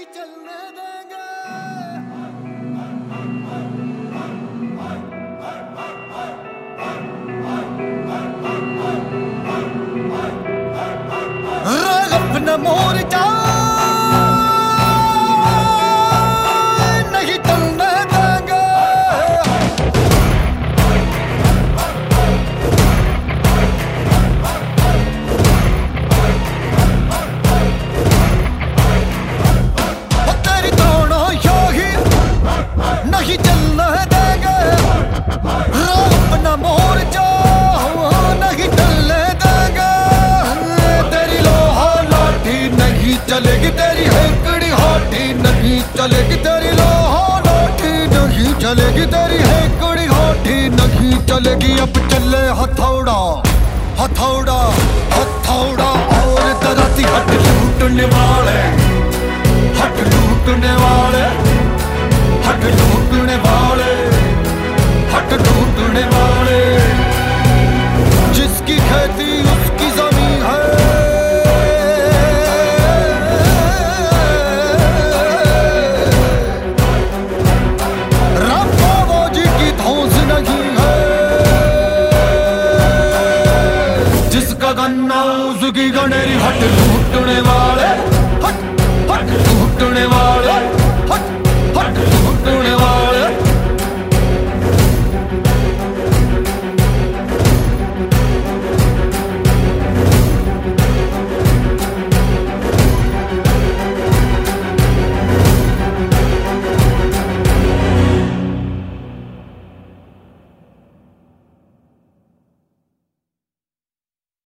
चलने देंगे। अपना मोर्चा नहीं चलने देंगे। तेरी दोनों योगी नहीं चलने देंगे। अपना मोर्चा नहीं चलने देंगे। तेरी लोहा लाठी नहीं चलेगी, तेरी हेकड़ी हाथी नहीं चलेगी। तेरी लोहा लाठी नहीं चलेगी, तेरी हेकड़ी हाथी नहीं चलेगी। अब चले हथौड़ा हथौड़ा हथौड़ा और दराती हट लूटने वाले, हट लूटने वाले, हट लूटने वाले, हट लूटने वाले। जिसकी खेती उसकी जमीन है, राफाबाजी की धौंस नहीं है। जिसका गन्ना उसकी गनेरी, हट लूटने वाले, हट हट लूटने वाले, हट हट लूटने वाले।